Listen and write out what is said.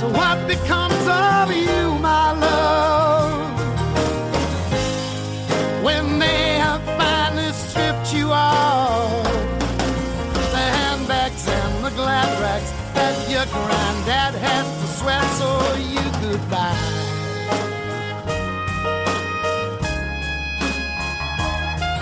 So what becomes of you, my love, when they have finally stripped you off the handbags and the glad rags that your granddad had to sweat so you could buy?